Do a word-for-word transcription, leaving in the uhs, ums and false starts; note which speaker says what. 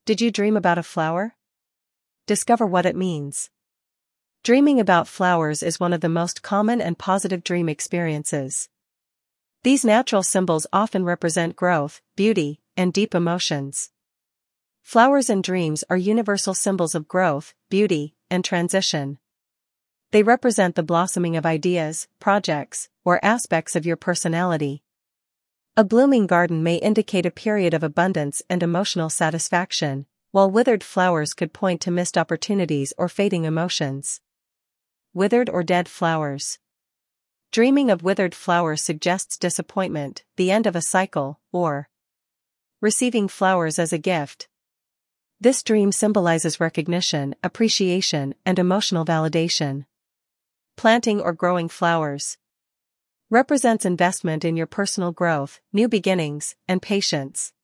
Speaker 1: Did you dream about a flower? Discover what it means. Dreaming about flowers is one of the most common and positive dream experiences. These natural symbols often represent growth, beauty, and deep emotions. Flowers in dreams are universal symbols of growth, beauty, and transition. They represent the blossoming of ideas, projects, or aspects of your personality. A blooming garden may indicate a period of abundance and emotional satisfaction, while withered flowers could point to missed opportunities or fading emotions. Withered or dead flowers. Dreaming of withered flowers suggests disappointment, the end of a cycle, or receiving flowers as a gift. This dream symbolizes recognition, appreciation, and emotional validation. Planting or growing flowers represents investment in your personal growth, new beginnings, and patience.